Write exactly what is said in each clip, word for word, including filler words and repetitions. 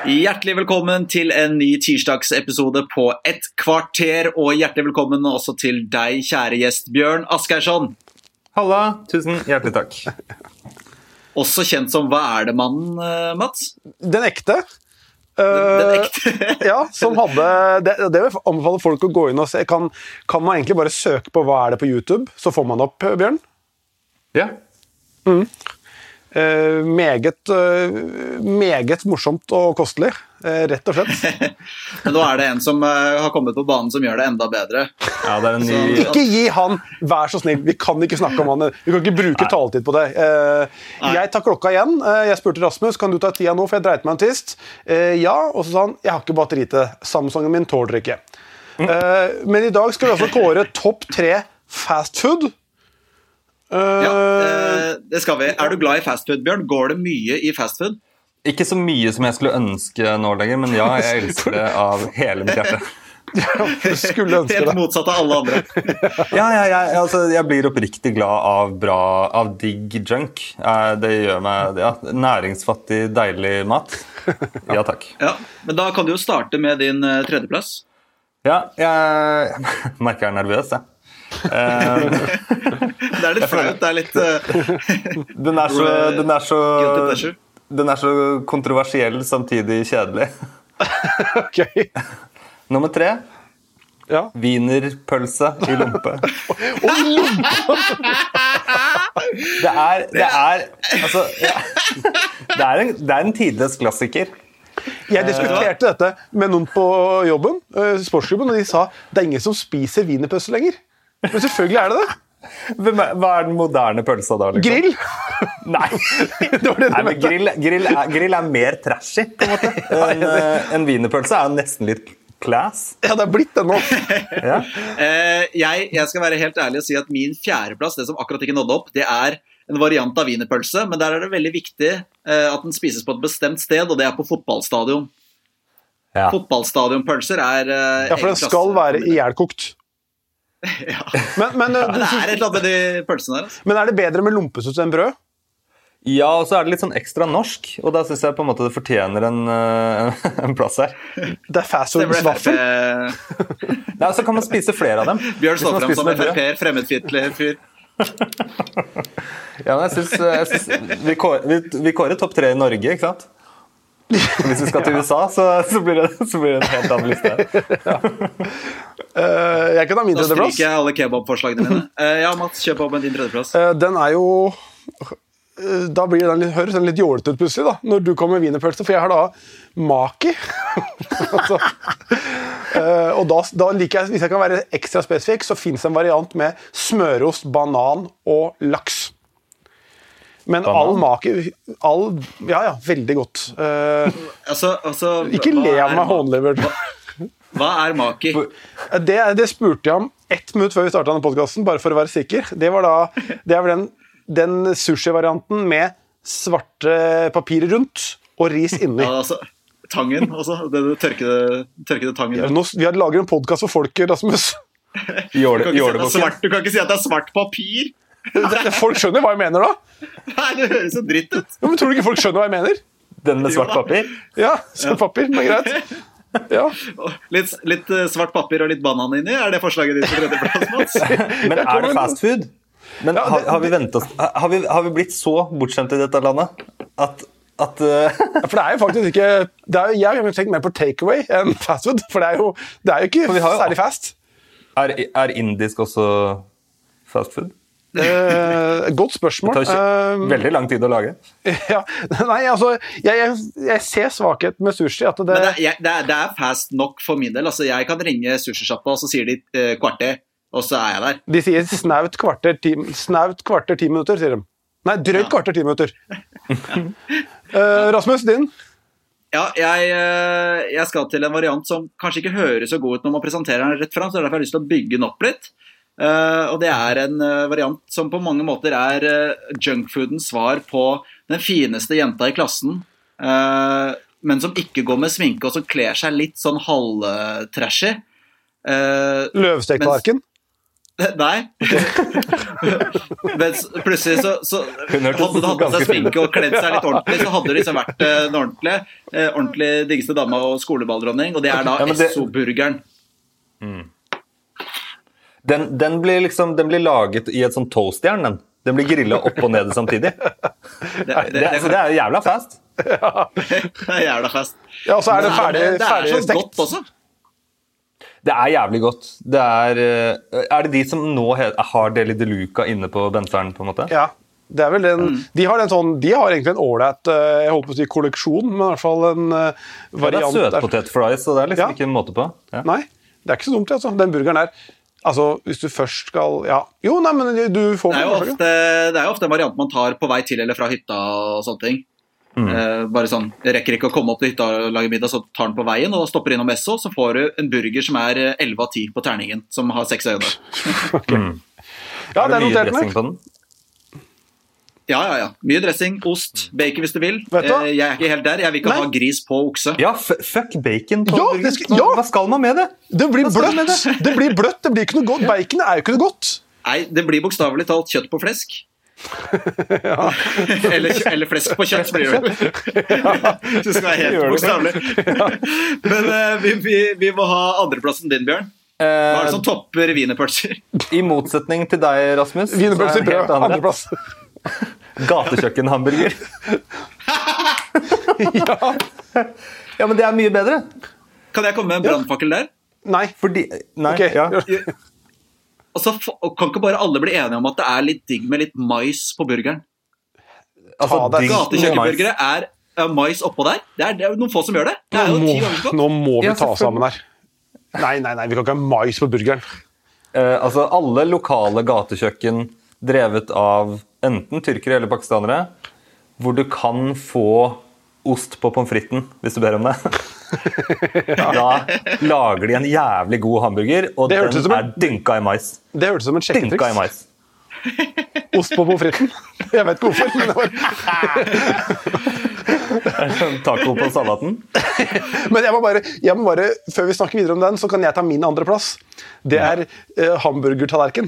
Hjertelig velkommen til en ny tirsdagsepisode på Et kvarter, og hjertelig velkommen også til deg, kjære gjest Bjørn Asgeirsson. Halla, tusen hjertelig takk. Også kjent som Hva er det mannen, Mats? Den ekte. Den, den ekte? Ja, som hadde, det, det vil anbefale folk å gå inn og se. Kan, kan man egentlig bare søke på Hva er det på YouTube, så får man opp, Bjørn? Ja. Mm. Uh, meget, uh, meget morsomt og kostelig, uh, rett og slett. Men nå er det en som uh, har kommet på banen som gjør det enda bedre. Ja, det er en ny... Så, ikke gi han, vær så snill, vi kan ikke snakke om han. Vi kan ikke bruke Nei. taletid på det. Uh, jeg tar klokka igjen. Uh, jeg spurte Rasmus, kan du ta tida nå, for jeg dreit meg en tist. Uh, ja, og så sa han, jeg har ikke batteri til det. Samsungen min tåler ikke. Uh, men i dag skal vi altså kåre topp tre fast food. Ja, det skal vi. Er du glad i fastfood, Bjørn? Går det mye i fastfood? Ikke så mye som jeg skulle ønske nå lenger, men ja, jeg elsker det av hele mitt hjerte. Ja, skulle ønske Helt motsatt av alle andre. Ja, ja, ja altså, jeg blir oppriktig glad av bra, av digg junk. Det gjør meg, ja, næringsfattig, deilig mat. Ja, takk. Ja, men da kan du jo starte med din tredjeplass. Ja, jeg merker jeg er nervøs, jeg. Um, det er litt flaut, det er litt uh, den, er så, den, er så, den er så kontroversiell, samtidig kjedelig. Ok. Nummer tre. Ja. Wienerpølse i lompe. Oh, lompe! Det er, det er altså, ja. det, er en, det er en tidløs klassiker. Jeg diskuterte dette med noen på jobben, sportsklubben, og de sa det er ingen som spiser wienerpølse lenger. Men selvfølgelig er det det. Hva er den moderne pølsa da? Liksom? Grill. Nei, det var det Nei men grill, grill, er, grill er mer trashy, på en måte. En, en wienerpølse er nesten litt class. Ja, det er blitt det nå. Ja. uh, jeg, jeg skal være helt ærlig og si at min fjerdeplass, det som akkurat ikke nådde opp, det er en variant av wienerpølse, men der er det veldig viktig uh, at den spises på et bestemt sted, og det er på fotballstadion. Ja. Fotballstadionpølser er uh, Ja, for den skal være ihjelkokt. Ja. Men, men, ja, det er et eller annet med de pølsene der, altså. Men er det bedre med lompesaus enn brød? Ja, og så er det litt sånn ekstra norsk, og da synes jeg på en måte det fortjener en, en plass her. Det er fastfoodens vaffel. Ja, så kan man spise flere av dem. Bjørn står frem som F F P-er, fremmedfiendtlig fyr. Ja, men jeg synes, jeg synes vi, kårer, vi, vi kårer topp tre i Norge, ikke sant? Hvis vi skal til U S A, så, så, blir, det, så blir det en helt annen liste her. Ja. Uh, jeg kan ha min tredjeplass. Da stryker jeg alle kebabforslagene mine. Uh, ja, Mats, kjøp opp med din tredjeplass. Uh, den er jo... Uh, da blir den litt, høres den litt jålete ut plutselig, da, når du kommer med wienerpølse, for jeg har da maki. altså, uh, og da, da liker jeg, hvis jeg kan være ekstra spesifik, så finnes en variant med smørost, banan og laks. Men banan. all maki all, ja, ja, veldig godt. Uh, altså, altså, ikke le av meg håndlever. Hva, hva er maki? Det, det spurte jeg om ett minutt før vi startet denne podcasten, bare for å være sikker. Det var da, det er vel den den sushi-varianten med svarte papir rundt og ris inni. Ja, altså, tangen også, den tørkede, tørkede tangen. Ja, nå, vi har laget en podcast for folk, Rasmus. Gjør det, du, kan gjør det si svart, du kan ikke si at det er svart papir. Folk skjønner hva jeg mener da. Nei, det høres så dritt ut. Ja, men tror du ikke folk skjønner hva jeg mener? Den med svart papir? Ja, svart papir, men greit. Ja. Litt, litt svart papir og litt banan inni, er det forslaget ditt på tredjeplass, Mats? Men er det fast food? Men ja, det, har, har, vi ventet oss, har, vi, har vi blitt så bortskjemt i dette landet at, at uh... ja, for det er jo faktisk ikke det er jo, jeg har tenkt mer på takeaway enn fast food, for det er jo, det er jo ikke jo, særlig fast. Er, er indisk også fast food? Eh, godt spørsmål. Det tar ikke veldig lang tid å lage. Ja, nei, altså jeg, jeg, jeg ser svakhet med sushi at det... Men det, er, det, er, det er fast nok for min del. Altså, jeg kan ringe sushi-shoppa, og så sier de uh, kvarter, og så er jeg der. De sier snaut kvarter, ti, snaut kvarter, ti minutter, sier de. Nei, drøyt ja. kvarter, ti minutter. uh, Rasmus, din? Ja, jeg, jeg skal til en variant som kanskje ikke høres så god ut når man presenterer den rett frem, så derfor har jeg lyst til å bygge den opp litt. Uh, og det er en uh, variant som på mange måter er uh, junkfoodens svar på den fineste jenta i klassen, uh, men som ikke går med sminke og som kler seg litt sånn halvtrashy. Uh, Løvstektallerken? Nei. Men plutselig så, så hadde du hatt på seg sminke og kledd seg litt ordentlig, så hadde det liksom vært den ordentlige, ordentlig diggeste dama og skoleballdronning, og det er da ja, det... Esso-burgeren. Mm. Den, den, blir liksom, den blir laget i et sånt toastjern, den. Den blir grillet opp og ned samtidig. Det, det, det, det, det er jo jævla fast. Ja. Det er jævla fast. Ja, og så er det ferdig, det er, ferdig det er så godt også. Det er jævlig godt. Det er, er det de som nå har Deli de Luca inne på benseren, på en måte? Ja, det er vel den. Mm. De har en sånn, de har egentlig en ålreit, jeg holdt på å si kolleksjon, men i hvert fall en uh, variant. Ja, det er søtpotetfries, så det er liksom ja. Ikke en måte på. Ja. Nei, det er ikke så dumt, altså. Den burgeren der. Altså, hvis du først skal, ja. Jo, nei, men du får... Det er jo ofte, det er jo ofte en variant man tar på vei til eller fra hytta og sånne ting. Mm. Eh, bare sånn, jeg rekker ikke å komme opp til hytta og lage middag, så tar den på veien og stopper innom Esso, så får du en burger som er elleve av ti på terningen, som har seks øyne. Okay. Mm. Ja, det er notert med. Ja, ja, ja. Mye dressing, ost, bacon hvis du vil. Vet du? Eh, jeg er ikke helt der, jeg vil ikke Nei. ha gris på okse. Ja, fuck bacon på ja, burger. Skal, ja. Hva skal man med det? Det blir bløtt, det? det blir bløtt, det blir ikke noe godt. Bacon er jo ikke noe godt. Nei, det blir bokstavelig talt kjøtt på flesk. Ja. eller, eller flesk på kjøtt blir det. Det skal være helt bokstavelig. Ja. Men uh, vi, vi, vi må ha andreplassen din, Bjørn. Hva er det som topper wienerpølser? I motsetning til deg, Rasmus. Wienerpølser brød, andreplass. Gatekjøkkenhamburger. Ja. Ja, men det er mye bedre. Kan jeg komme med en brannfakkel der? Nei. Fordi, nei, okay. Ja. Altså, kan ikke bare alle bli enige om at det er litt digg med litt mais på burgeren? Altså, gatekjøkkenburgere er uh, mais oppå der. Det er, det er noen få som gjør det. Det er jo ti ganger godt. Nå må vi ta sammen her. Nei, nei, nei, vi kan ikke ha mais på burgeren. Uh, altså, alle lokale gatekjøkken drevet av enten tyrkere eller pakistanere, hvor du kan få ost på pommes fritesen, hvis du ber om det. Ja. Da lager de en jævlig god hamburger, og den en, er dynka i mais. Det hørtes som en sjekketriks. Dynka i mais. Ost på pommes fritesen. Jeg vet ikke hvorfor, men det var... Taco på salaten. Men jeg må, bare, jeg må bare, før vi snakker videre om den, så kan jeg ta min andre plass. Det er uh, hamburgertallerken.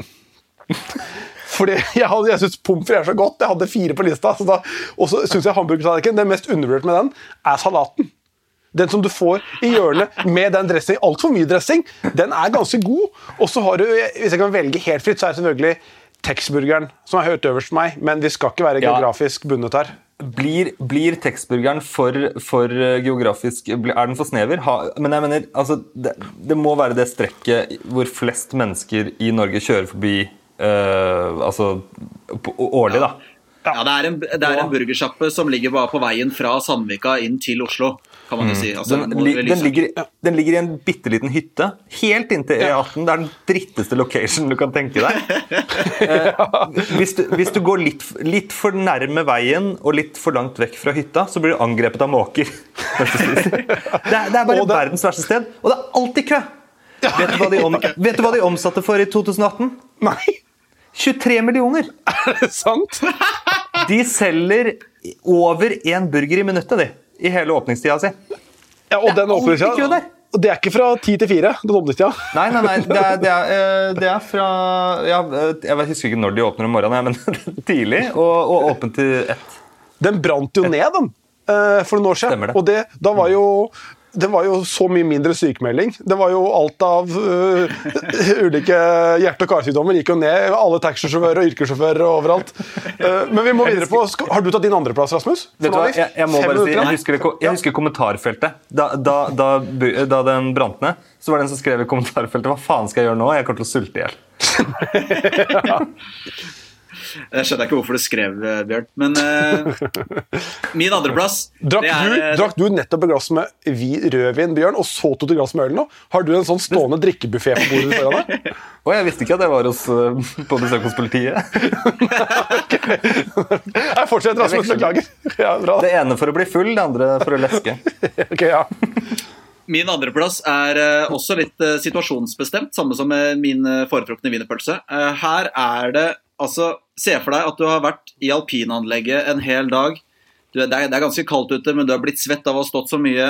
Fordi jeg, hadde, jeg synes pommes frites er så godt. Jeg hadde fire på lista. Så da, og så synes jeg hamburgertallerken, det mest undervurdert med den, er salaten. Den som du får i hjørnet med den dressing, alt for mye dressing, den er ganske god. Og så har du, hvis jeg kan velge helt fritt, så er det selvfølgelig Tex-burgeren, som er høyt øverst for meg, men vi skal ikke være ja. geografisk bundet her. Blir, blir Tex-burgeren for, for geografisk, er den for snever? Ha, men jeg mener, altså, det, det må være det strekket hvor flest mennesker i Norge kjører forbi Uh, altså årlig da. Ja, ja det er en, det er en burgersjappe som ligger bare på veien fra Sandvika inn til Oslo, kan man jo si. Altså, den, den, ligger, den ligger i en bitteliten hytte helt inntil E atten. Det er den dritteste location du kan tenke deg. uh, hvis, du, hvis du går litt, litt for nærme veien og litt for langt vekk fra hytta, så blir du angrepet av måker. Det er, det er bare verdens verste sted, og det er alltid kø. Vet du hva de, om, vet du hva de omsatte for i to tusen atten? Nei. tjuetre millioner. Er det sant? De selger over en burger i minuttet, de, i hele åpningstida si. Ja, og den åpningstida, og det er ikke fra ti til fire, den åpningstida. Nei, nei, nei, det er, det er, det er fra, ja, jeg husker ikke når de åpner om morgenen, men tidlig, og, og åpent til ett. Den brant jo ned, den, for noen år siden. Stemmer det. Og det, da var jo... Det var jo så mye mindre sykemelding. Det var jo alt av uh, ulike hjerte- og karsykdommer gikk jo ned. Alle taxisjåfører og yrkessjåfører og overalt. Uh, men vi må videre på... Har du tatt din andre plass, Rasmus? Vet du hva, jeg, jeg må bare si, jeg husker, det, jeg husker kommentarfeltet. Da, da, da, da den brant ned, så var det en som skrev i kommentarfeltet, hva faen skal jeg gjøre nå? Jeg kommer til å sulte ihjel. Ja. Jeg skjønner ikke hvorfor du skrev, Bjørn. Men uh, min andreplass drakk, er, du, drakk du nettopp et glass med rødvin, Bjørn, og så tok du glass med øl nå? Har du en sånn stående drikkebuffé på bordet foran deg? Å, jeg visste ikke at jeg var hos, uh, på besøk hos politiet. Okay. Jeg fortsetter, Rasmus, beklager. Ja, bra. Det ene for å bli full, det andre for å leske. Ok, ja. Min andreplass er uh, også litt uh, situasjonsbestemt, samme som uh, min uh, foretrukne wienerpølse. Uh, her er det altså, se for deg at du har vært i alpinanlegget en hel dag. Du, det, er, det er ganske kaldt ute, men du har blitt svett av å ha stått så mye.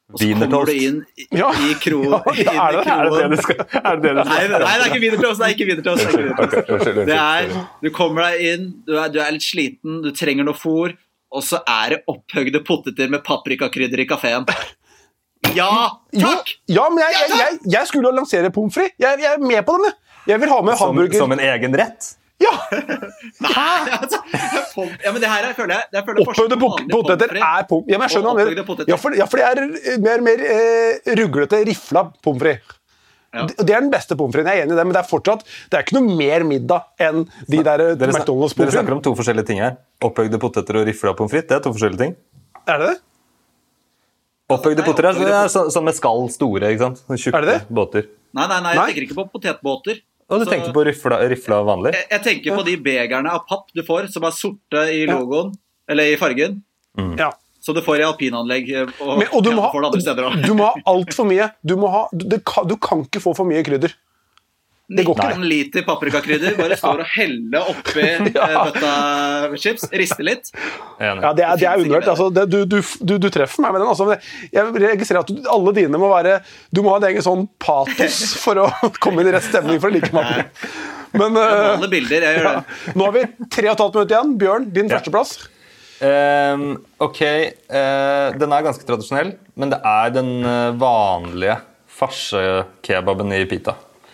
og så kommer du inn i, Ja. i kroen. Ja, ja, er det- Er det det du skal? Er det det du Nei, skal? nei, det er ikke wienertoast, det er ikke wienertoast. Det er ikke wienertoast. Ok, unnskyld, unnskyld. Det er, du kommer deg inn, du er, du er litt sliten, du trenger noe fôr, og så er det opphøgde poteter med paprikakrydder i kaféen. Ja, takk! Jo, ja, men jeg, jeg, jeg, jeg skulle jo lansere pommes frites. Jeg, jeg er med på den, jeg. Jeg vil ha med Som, hamburger. som en egen rett? Ja! Altså, ja, men det her er, føler jeg, det er, føler jeg Opphøyde forskjell på vanlig poteter pommes frites. er pommes Ja, men jeg skjønner Og hva du opphøyde mener. poteter. Ja, for, ja, for det er mer mer eh, ruglete, rifla pommes frites. Ja. Det det er den beste pommes fritesen, jeg er enig i det, men det er fortsatt Det er ikke noe mer middag enn de der eh, Dere, snak, McDonald's dere pommes snakker frites. om to forskjellige ting her. Opphøgde poteter og rifla pommes frites, det er to forskjellige ting. Er det det? Opphøgde Nei, poteter er opphøgde så- er så- som med skall store, ikke sant? Sånne tjukke Er det det? båter. Nei, nei, nei, jeg Nei. tenker ikke på potetbåter. Og du Så- tenkte på rifla, rifla vanlig? Jeg, jeg tenker på de begerne av papp du får, som er sorte i logoen, eller i fargen, Ja. som du får i alpinanlegg, og, Men, og du må ja, får det andre steder ha, også. du må ha altfor mye. Du, må ha, du, det kan, du kan ikke få for mye krydder. Det går ikke. nitten liter paprikakrydder, bare står og heller oppi eh, bøtta med chips, rister litt. Enig. Ja, det er, det er finnes ikke underhørt. Altså, det, du, du, du, du treffer meg med den. Altså. Men jeg registrerer at du, alle dine må være Du må ha en egen sånn patos for å komme inn i rett stemning for å like maten. Men Det er eh, vanlige bilder, jeg gjør ja. det. Nå har vi tre og et halvt minutt igjen. Bjørn, din Ja. førsteplass. Ehm, ok, eh, den er ganske tradisjonell, men det er den eh, vanlige farsekebaben i pita.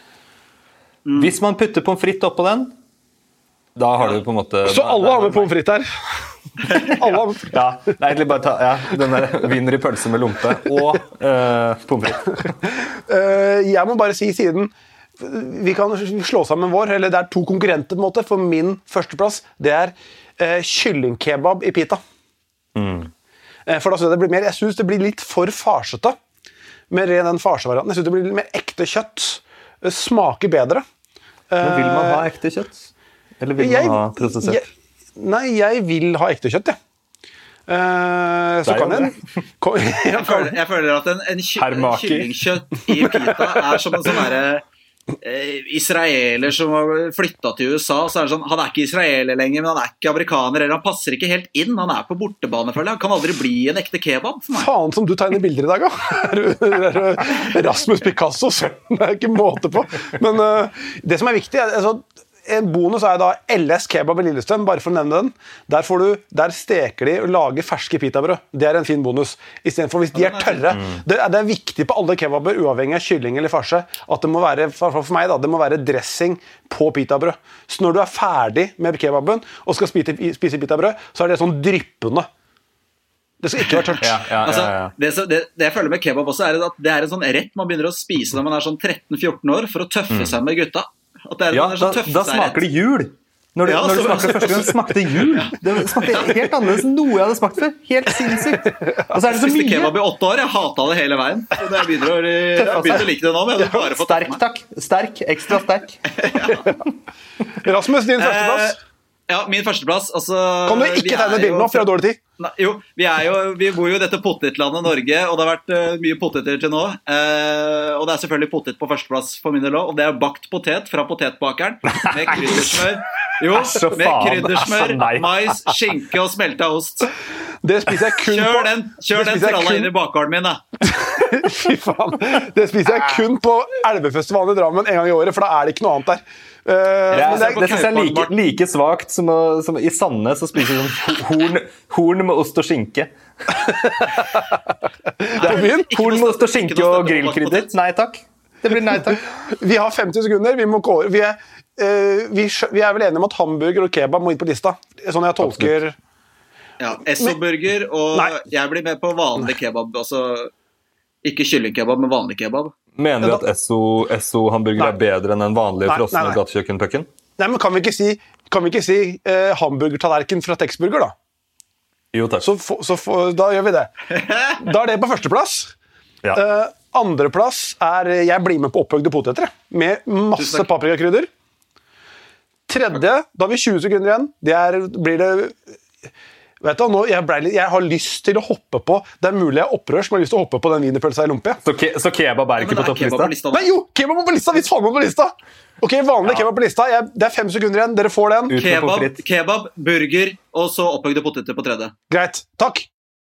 Hvis man putter pommes frites oppå den, da har du på en måte Så alle har med pommes frites her. Alle har med. Ja, det er egentlig bare ta, ja, den der viner i pølse med lompe og eh, pommes frites. Eh, jeg må bare si siden vi kan slå sammen vår, eller det er to konkurrenter på en måte, for min førsteplass, det er eh, kyllingkebab i pita. Eh, for da synes jeg det blir mer, jeg synes det blir litt for farsete med den farsevarianten. Jeg synes det blir litt mer ekte kjøtt. Det smaker bedre. Men vil man ha ekte kjøtt? Eller vil Jeg- man ha prosessert? jeg- Nei, jeg vil ha ekte kjøtt, jeg. Eh, så Det er kan jo jeg, kan, jeg Jeg føler, jeg føler at en, en ky Herr Maki. kyllingkjøtt i pita er som en sånn derre eh, israeler som har flytta til U S A. Så er det sånn, Han er ikke israeler lenger, men han er ikke amerikaner. Eller han passer ikke helt inn. Han er på bortebane, føler jeg. Han kan aldri bli en ekte kebab for meg. Faen som du tegner bilder i dag, da. Er du- er du Rasmus Picasso, søren. Det er ikke måte på. Men uh, det som er viktig, er, altså, en bonus er da L S Kebab i Lillestrøm, bare for å nevne den. Der, får du, der steker de og lager ferske pitabrød. Det er en fin bonus. I stedet for hvis de er tørre. Det er, det er viktig på alle kebaber, uavhengig av kylling eller farse, at det må være, for for meg da, det må være dressing på pitabrød. Så når du er ferdig med kebaben og skal spise, spise pitabrød, så er det sånn dryppende. Det skal ikke være tørt. Ja, ja, Altså, ja, ja. det, som- det, det jeg føler med kebab også, er at det er en sånn rett man begynner å spise når man er sånn tretten fjorten år, for å tøffe seg med gutta. At det er, Ja, man er da, sånn tøffe da seg smaker rett. det jul. Når det, Ja, når det så- smakte første gang, smakte det jul. Det smakte helt annerledes enn noe jeg hadde smakt før. Helt sinnssykt. Og så er det så Jeg spiste mye. kebab i åtte år, jeg hatet det hele veien. Så jeg begynner å, jeg begynner å like det nå, men jeg hadde bare fått Sterk, takk. Sterk. Ekstra sterk. Rasmus, din førsteplass. Eh, ja, min førsteplass, altså Kan du vi ikke er tegne bildet jo- nå, for jeg har dårlig tid? Nei, jo, vi, er jo, vi bor jo i dette potetlandet Norge, og det har vært eh, mye poteter til nå. Eh, og det er selvfølgelig potet på førsteplass for min del også, og det er bakt potet fra potetbakeren med kryddersmør. Jo, Æsj, med faen. kryddersmør, Æsj, nei. mais, skinke og smelta ost. Det spiser jeg kun Kjør på den, kjør det den spiser jeg tralla kun- inn i bakgården min, da. Fy faen. Det spiser jeg kun på Elvefestivalen i Drammen en gang i året, for da er det ikke noe annet der. Eh, Det, men det det, er, synes jeg er like, like svagt som, å, som i Sandnes å spise sånn horn, horn med ost og skinke. på byen. Ikke Horn noe med ost og støtte- skinke ikke noe og støtte på grillkrydder. potet. Nei takk. Det blir nei takk. Vi har femti sekunder. Vi, må gå, vi, er, eh, vi, skjø- vi er vel enige om at hamburger og kebab må inn på lista. Sånn jeg tolker Ja, Esso-burger, og Nei. jeg blir med på vanlig kebab. Altså ikke kyllingkebab, men vanlig kebab. Mener du at Esso, Esso hamburger er Nei. bedre enn den vanlige Nei, frosne nei, nei. gatekjøkkenpucken? Nei, men kan vi ikke si, kan vi ikke si eh, hamburgertallerken fra Texburger, da? Jo takk. Så, få- så få- da gjør vi det. Da er det på førsteplass. Ja. Uh, Andreplass er Jeg blir med på opphøgde poteter, jeg, med masse Tusen takk. paprikakrydder. Tredje, da har vi tjue sekunder igjen. Det er, blir det Vet du, nå, jeg, ble, litt- jeg har lyst til å hoppe på Det er mulig jeg er opprørsk, men jeg har lyst til å hoppe på den wienerpølsa i lompe. Så, ke, så kebab er ikke Men på det er kebab topplista? på lista. Nei, jo! Kebab er på lista! Vi faen meg på lista! Ok, vanlig kebab på lista. Jeg, det er fem sekunder igjen. Dere får den. Ut med pommes Kebab, frites. kebab, burger, og så opphøgde poteter på tredje. Greit. Takk.